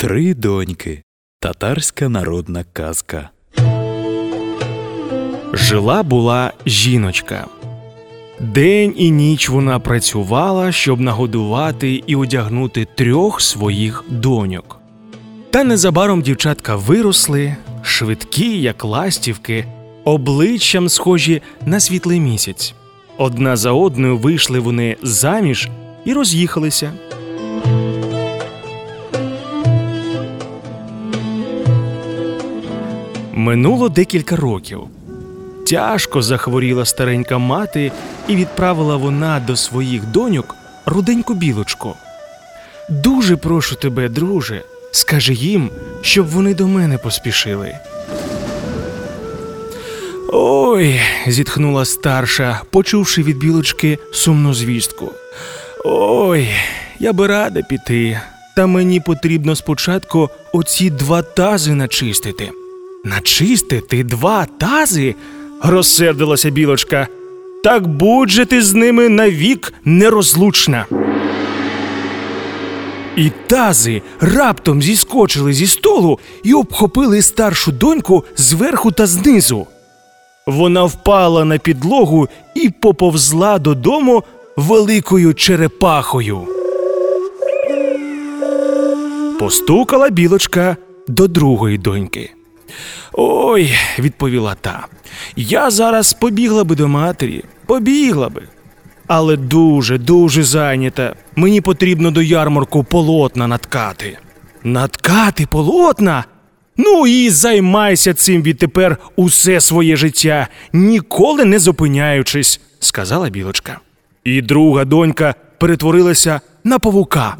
Три доньки. Татарська народна казка. Жила-була жіночка. День і ніч вона працювала, щоб нагодувати і одягнути 3 своїх доньок. Та незабаром дівчатка виросли, швидкі, як ластівки, обличчям схожі на світлий місяць. Одна за одною вийшли вони заміж і роз'їхалися. Минуло декілька років. Тяжко захворіла старенька мати, і відправила вона до своїх доньок руденьку білочку. «Дуже прошу тебе, друже, скажи їм, щоб вони до мене поспішили». «Ой», – зітхнула старша, почувши від білочки сумну звістку. «Ой, я би рада піти, та мені потрібно спочатку оці 2 тази начистити». «Начистити 2 тази?» – розсердилася білочка. «Так будь же ти з ними навік нерозлучна». І тази раптом зіскочили зі столу і обхопили старшу доньку зверху та знизу. Вона впала на підлогу і поповзла додому великою черепахою. Постукала білочка до другої доньки. «Ой», – відповіла та, – «я зараз побігла би до матері, побігла би. Але дуже зайнята, мені потрібно до ярмарку полотна наткати». «Наткати полотна? Ну і займайся цим відтепер усе своє життя, ніколи не зупиняючись», – сказала білочка. І друга донька перетворилася на павука.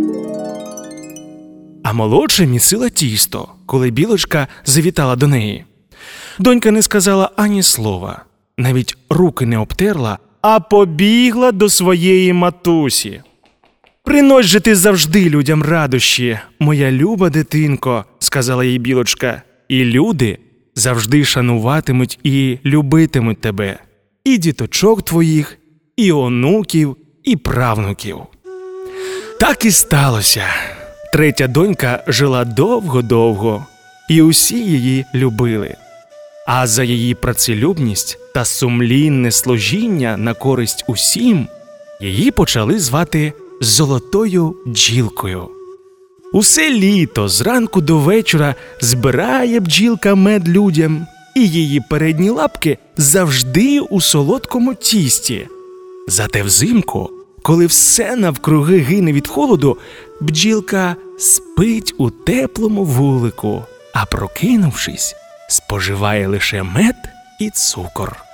А молодша місила тісто, коли білочка завітала до неї. Донька не сказала ані слова, навіть руки не обтерла, а побігла до своєї матусі. «Принось же ти завжди людям радощі, моя люба дитинко», – сказала їй білочка, – «і люди завжди шануватимуть і любитимуть тебе, і діточок твоїх, і онуків, і правнуків». Так і сталося. Третя донька жила довго-довго, і усі її любили. А за її працелюбність та сумлінне служіння на користь усім, її почали звати Золотою бджілкою. Усе літо зранку до вечора збирає бджілка мед людям, і її передні лапки завжди у солодкому тісті. Зате взимку, коли все навкруги гине від холоду, бджілка спить у теплому вулику, а прокинувшись, споживає лише мед і цукор.